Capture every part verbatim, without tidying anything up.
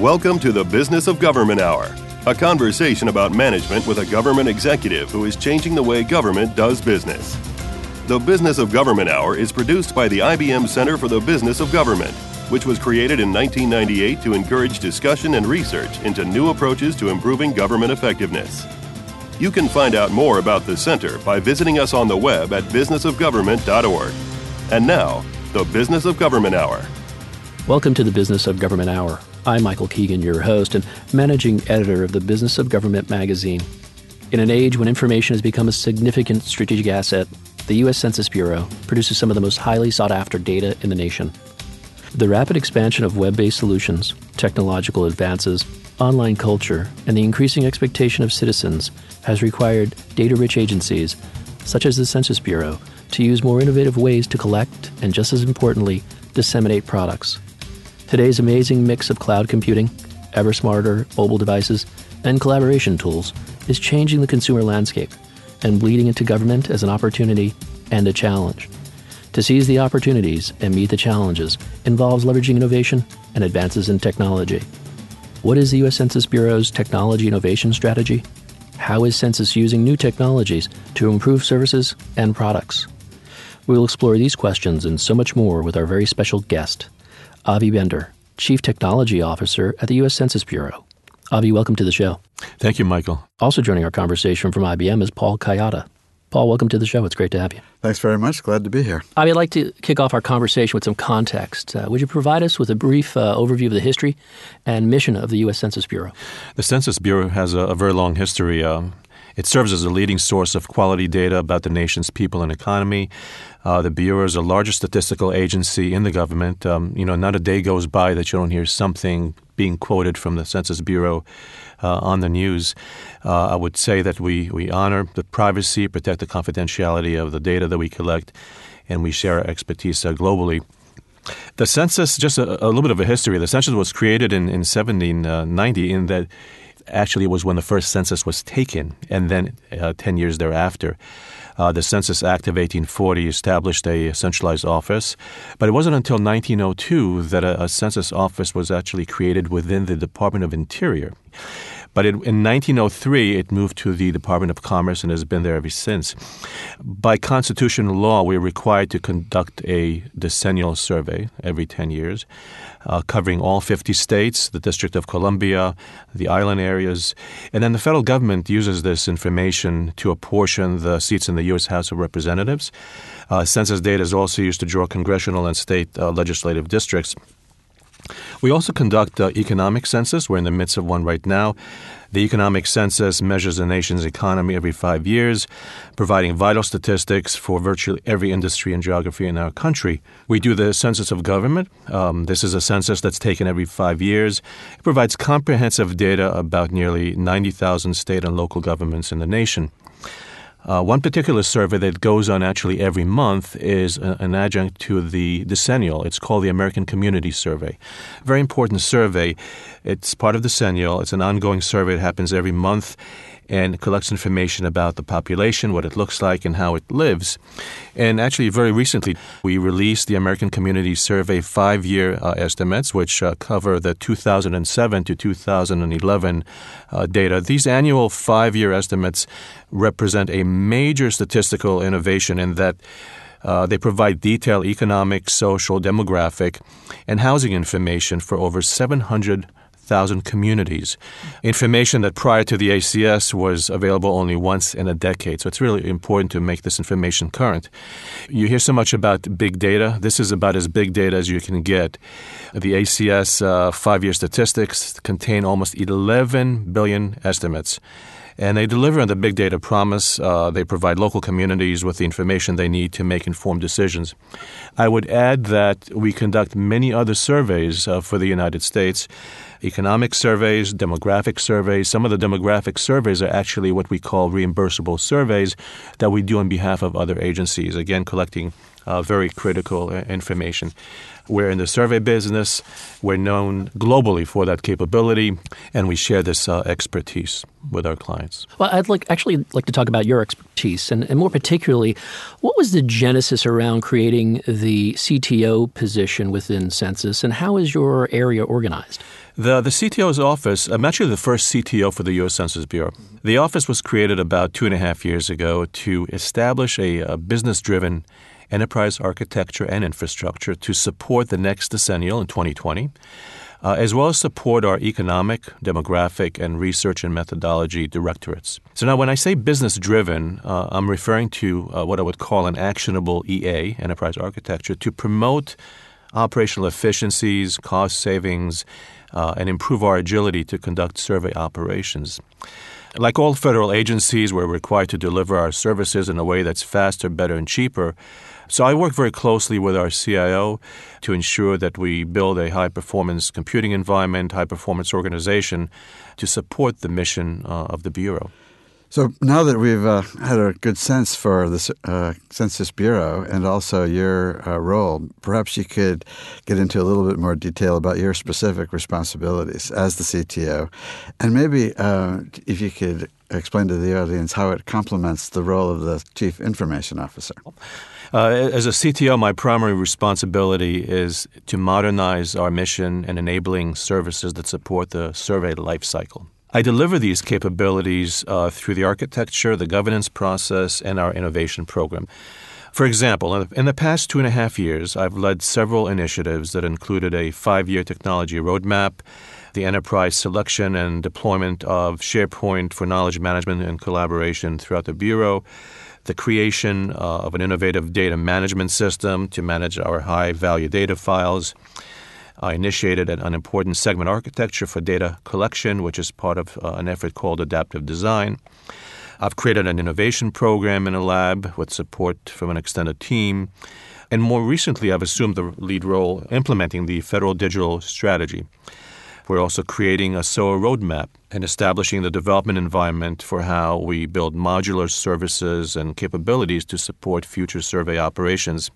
Welcome to the Business of Government Hour, a conversation about management with a government executive who is changing the way government does business. The Business of Government Hour is produced by the I B M Center for the Business of Government, which was created in nineteen ninety-eight to encourage discussion and research into new approaches to improving government effectiveness. You can find out more about the center by visiting us on the web at business of government dot org. And now, the Business of Government Hour. Welcome to the Business of Government Hour. I'm Michael Keegan, your host and managing editor of the Business of Government magazine. In an age when information has become a significant strategic asset, the U S Census Bureau produces some of the most highly sought-after data in the nation. The rapid expansion of web-based solutions, technological advances, online culture, and the increasing expectation of citizens has required data-rich agencies, such as the Census Bureau, to use more innovative ways to collect and, just as importantly, disseminate products. Today's amazing mix of cloud computing, ever smarter mobile devices, and collaboration tools is changing the consumer landscape and bleeding into government as an opportunity and a challenge. To seize the opportunities and meet the challenges involves leveraging innovation and advances in technology. What is the U S Census Bureau's technology innovation strategy? How is Census using new technologies to improve services and products? We will explore these questions and so much more with our very special guest, Avi Bender, Chief Technology Officer at the U S Census Bureau. Avi, welcome to the show. Thank you, Michael. Also joining our conversation from I B M is Paul Kayata. Paul, welcome to the show. It's great to have you. Thanks very much. Glad to be here. Avi, I'd like to kick off our conversation with some context. Uh, would you provide us with a brief uh, overview of the history and mission of the U S Census Bureau? The Census Bureau has a, a very long history. Um, it serves as a leading source of quality data about the nation's people and economy. Uh, the Bureau is the largest statistical agency in the government. Um, you know, not a day goes by that you don't hear something being quoted from the Census Bureau uh, on the news. Uh, I would say that we, we honor the privacy, protect the confidentiality of the data that we collect, and we share our expertise uh, globally. The census, just a, a little bit of a history. The census was created in, in seventeen ninety in that actually it was when the first census was taken, and then uh, ten years thereafter. Uh, the Census Act of eighteen forty established a centralized office, but it wasn't until nineteen oh two that a, a census office was actually created within the Department of Interior. But it, in nineteen oh three, it moved to the Department of Commerce and has been there ever since. By constitutional law, we're required to conduct a decennial survey every ten years, uh, covering all fifty states, the District of Columbia, the island areas. And then the federal government uses this information to apportion the seats in the U S House of Representatives. Uh, census data is also used to draw congressional and state uh, legislative districts. We also conduct uh, economic census. We're in the midst of one right now. The economic census measures the nation's economy every five years, providing vital statistics for virtually every industry and geography in our country. We do the Census of Government. Um, this is a census that's taken every five years. It provides comprehensive data about nearly ninety thousand state and local governments in the nation. Uh, one particular survey that goes on actually every month is a, an adjunct to the decennial. It's called the American Community Survey. Very important survey. It's part of the decennial. It's an ongoing survey. It happens every month and collects information about the population, what it looks like, and how it lives. And actually, very recently, we released the American Community Survey five-year uh, estimates, which uh, cover the two thousand seven to two thousand eleven uh, data. These annual five-year estimates represent a major statistical innovation in that uh, they provide detailed economic, social, demographic, and housing information for over seven hundred thousand communities. Information that prior to the A C S was available only once in a decade. So it's really important to make this information current. You hear so much about big data. This is about as big data as you can get. The A C S uh, five-year statistics contain almost eleven billion estimates. And they deliver on the big data promise. Uh, they provide local communities with the information they need to make informed decisions. I would add that we conduct many other surveys uh, for the United States, economic surveys, demographic surveys. Some of the demographic surveys are actually what we call reimbursable surveys that we do on behalf of other agencies, again, collecting uh, very critical uh, information. We're in the survey business. We're known globally for that capability, and we share this uh, expertise with our clients. Well, I'd like actually like to talk about your expertise, and, and more particularly, what was the genesis around creating the C T O position within Census, and how is your area organized? The the C T O's office, I'm actually the first C T O for the U S Census Bureau. The office was created about two and a half years ago to establish a, a business-driven enterprise architecture and infrastructure to support the next decennial in twenty twenty, uh, as well as support our economic, demographic, and research and methodology directorates. So now when I say business-driven, uh, I'm referring to uh, what I would call an actionable E A, enterprise architecture, to promote operational efficiencies, cost savings, uh, and improve our agility to conduct survey operations. Like all federal agencies, we're required to deliver our services in a way that's faster, better, and cheaper. So I work very closely with our C I O to ensure that we build a high-performance computing environment, high-performance organization to support the mission uh, of the Bureau. So now that we've uh, had a good sense for the uh, Census Bureau and also your uh, role, perhaps you could get into a little bit more detail about your specific responsibilities as the C T O. And maybe uh, if you could explain to the audience how it complements the role of the Chief Information Officer. Uh, as a C T O, my primary responsibility is to modernize our mission and enabling services that support the survey lifecycle. I deliver these capabilities uh, through the architecture, the governance process, and our innovation program. For example, in the past two and a half years, I've led several initiatives that included a five-year technology roadmap, the enterprise selection and deployment of SharePoint for knowledge management and collaboration throughout the Bureau, the creation uh, of an innovative data management system to manage our high-value data files. I initiated an, an important segment architecture for data collection, which is part of uh, an effort called adaptive design. I've created an innovation program in a lab with support from an extended team. And more recently, I've assumed the lead role implementing the federal digital strategy. We're also creating a S O A roadmap and establishing the development environment for how we build modular services and capabilities to support future survey operations.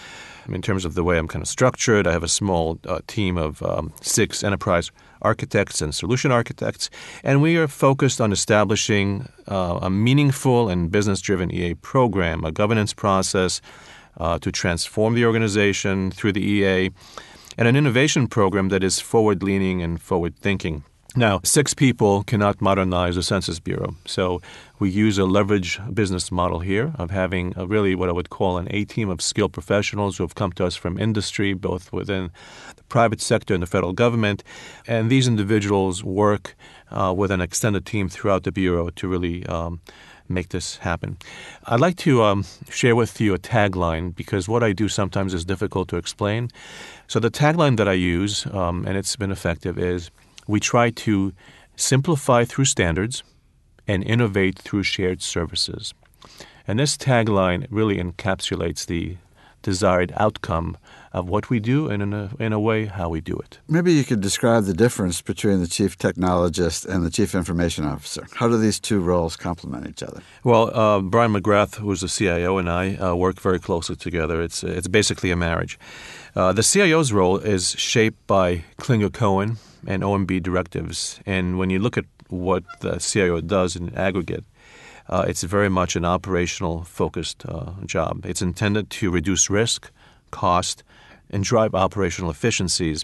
In terms of the way I'm kind of structured, I have a small uh, team of um, six enterprise architects and solution architects, and we are focused on establishing uh, a meaningful and business-driven E A program, a governance process uh, to transform the organization through the E A, and an innovation program that is forward-leaning and forward-thinking. Now, six people cannot modernize the Census Bureau, so we use a leverage business model here of having a really what I would call an A-team of skilled professionals who have come to us from industry, both within the private sector and the federal government, and these individuals work uh, with an extended team throughout the Bureau to really um, make this happen. I'd like to um, share with you a tagline because what I do sometimes is difficult to explain. So the tagline that I use, um, and it's been effective, is we try to simplify through standards and innovate through shared services. And this tagline really encapsulates the desired outcome of what we do and in a, in a way how we do it. Maybe you could describe the difference between the chief technologist and the chief information officer. How do these two roles complement each other? Well, uh, Brian McGrath, who's the C I O, and I uh, work very closely together. It's, it's basically a marriage. Uh, the C I O's role is shaped by Klinger-Cohen and O M B directives. And when you look at what the C I O does in aggregate, uh, it's very much an operational focused uh, job. It's intended to reduce risk, cost, and drive operational efficiencies.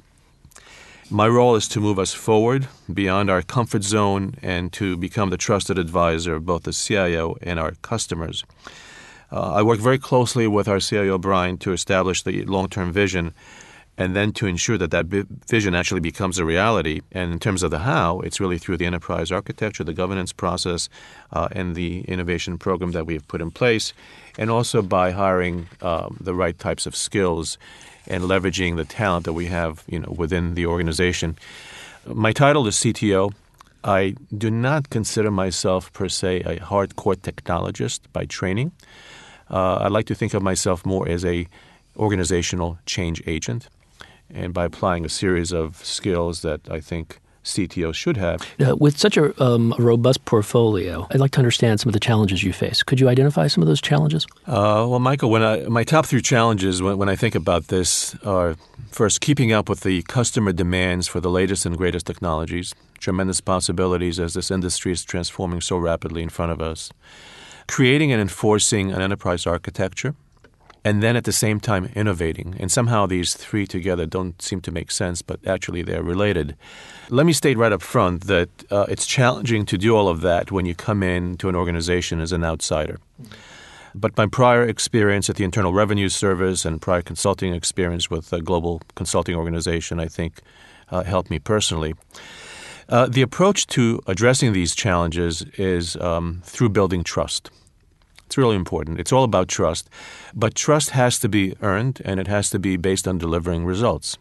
My role is to move us forward beyond our comfort zone and to become the trusted advisor of both the C I O and our customers. Uh, I work very closely with our C I O, Brian, to establish the long-term vision and then to ensure that that vision actually becomes a reality. And in terms of the how, it's really through the enterprise architecture, the governance process, uh, and the innovation program that we have put in place, and also by hiring um, the right types of skills and leveraging the talent that we have, you know, within the organization. My title is C T O. I do not consider myself per se a hardcore technologist by training. Uh, I like to think of myself more as a organizational change agent. And by applying a series of skills that I think C T Os should have. Uh, with such a, um, a robust portfolio, I'd like to understand some of the challenges you face. Could you identify some of those challenges? Uh, well, Michael, when I, my top three challenges when, when I think about this are, first, keeping up with the customer demands for the latest and greatest technologies, tremendous possibilities as this industry is transforming so rapidly in front of us, creating and enforcing an enterprise architecture, and then at the same time innovating. And somehow these three together don't seem to make sense, but actually they're related. Let me state right up front that uh, it's challenging to do all of that when you come in to an organization as an outsider. But my prior experience at the Internal Revenue Service and prior consulting experience with a global consulting organization, I think, uh, helped me personally. Uh, the approach to addressing these challenges is um, through building trust. It's really important. It's all about trust. But trust has to be earned, and it has to be based on delivering results.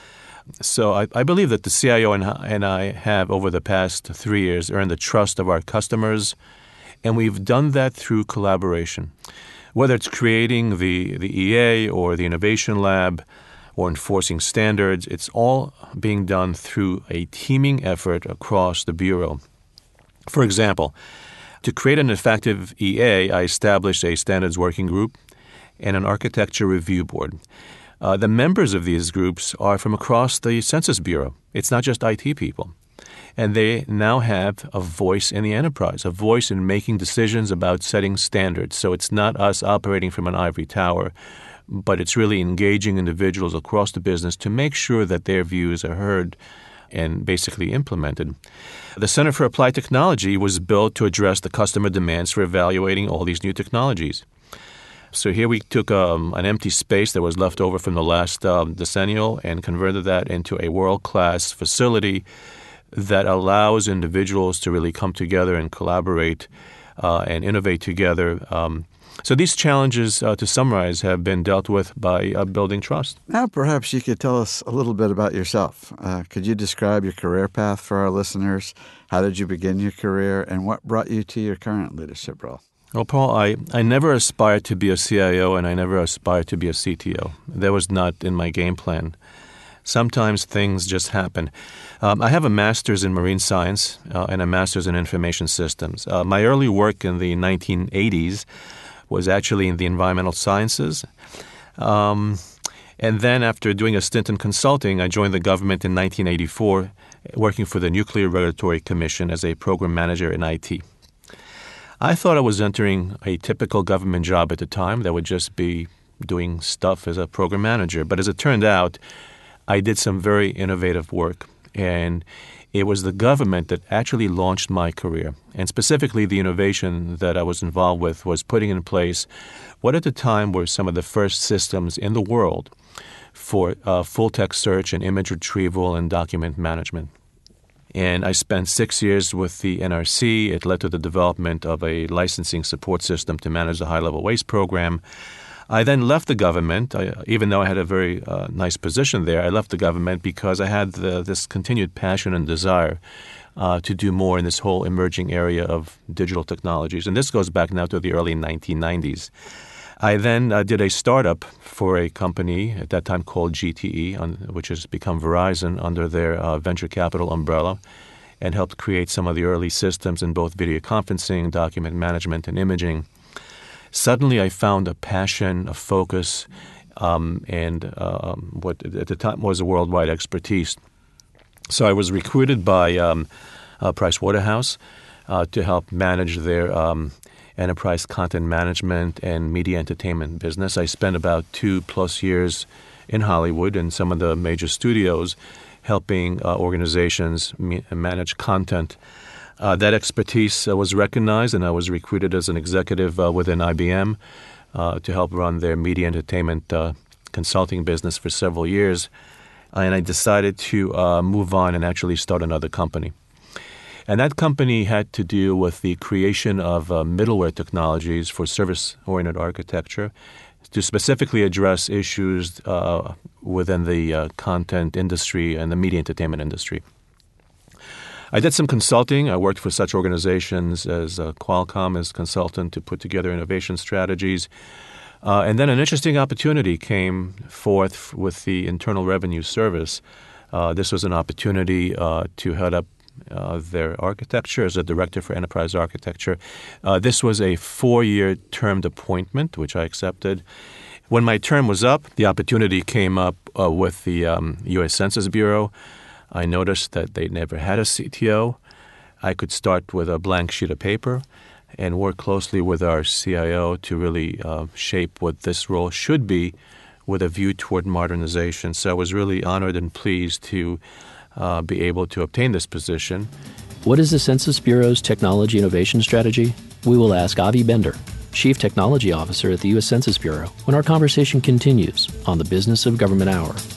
So I, I believe that the C I O and, and I have, over the past three years, earned the trust of our customers, and we've done that through collaboration. Whether it's creating the, the E A or the Innovation Lab or enforcing standards, it's all being done through a teaming effort across the Bureau. For example, to create an effective E A, I established a standards working group and an architecture review board. Uh, the members of these groups are from across the Census Bureau. It's not just I T people. And they now have a voice in the enterprise, a voice in making decisions about setting standards. So it's not us operating from an ivory tower, but it's really engaging individuals across the business to make sure that their views are heard and basically implemented. The Center for Applied Technology was built to address the customer demands for evaluating all these new technologies. So here we took um, an empty space that was left over from the last um, decennial and converted that into a world-class facility that allows individuals to really come together and collaborate uh, and innovate together. Um, so these challenges, uh, to summarize, have been dealt with by uh, building trust. Now perhaps you could tell us a little bit about yourself. Uh, could you describe your career path for our listeners? How did you begin your career, and what brought you to your current leadership role? Well, Paul, I, I never aspired to be a C I O, and I never aspired to be a C T O. That was not in my game plan. Sometimes things just happen. Um, I have a master's in marine science uh, and a master's in information systems. Uh, my early work in the nineteen eighties was actually in the environmental sciences. Um, and then after doing a stint in consulting, I joined the government in nineteen eighty-four, working for the Nuclear Regulatory Commission as a program manager in I T. I thought I was entering a typical government job at the time that would just be doing stuff as a program manager. But as it turned out, I did some very innovative work, and it was the government that actually launched my career. And specifically, the innovation that I was involved with was putting in place what at the time were some of the first systems in the world for uh, full-text search and image retrieval and document management. And I spent six years with the N R C. It led to the development of a licensing support system to manage the high-level waste program. I then left the government, I, even though I had a very uh, nice position there. I left the government because I had the, this continued passion and desire uh, to do more in this whole emerging area of digital technologies. And this goes back now to the early nineteen nineties. I then uh, did a startup for a company at that time called G T E, on, which has become Verizon, under their uh, venture capital umbrella, and helped create some of the early systems in both video conferencing, document management, and imaging. Suddenly, I found a passion, a focus, um, and uh, what at the time was a worldwide expertise. So I was recruited by um, uh, Pricewaterhouse uh, to help manage their um, enterprise content management and media entertainment business. I spent about two plus years in Hollywood and some of the major studios helping uh, organizations me- manage content. Uh, that expertise uh, was recognized, and I was recruited as an executive uh, within I B M uh, to help run their media entertainment uh, consulting business for several years. And I decided to uh, move on and actually start another company. And that company had to do with the creation of uh, middleware technologies for service-oriented architecture to specifically address issues uh, within the uh, content industry and the media entertainment industry. I did some consulting. I worked for such organizations as uh, Qualcomm as consultant to put together innovation strategies. Uh, and then an interesting opportunity came forth with the Internal Revenue Service Uh, this was an opportunity uh, to head up uh, their architecture as a director for enterprise architecture. Uh, this was a four-year termed appointment, which I accepted. When my term was up, the opportunity came up uh, with the um, U S Census Bureau. I noticed that they never had a C T O. I could start with a blank sheet of paper and work closely with our C I O to really uh, shape what this role should be with a view toward modernization. So I was really honored and pleased to uh, be able to obtain this position. What is the Census Bureau's technology innovation strategy? We will ask Avi Bender, Chief Technology Officer at the U S Census Bureau, when our conversation continues on the Business of Government Hour.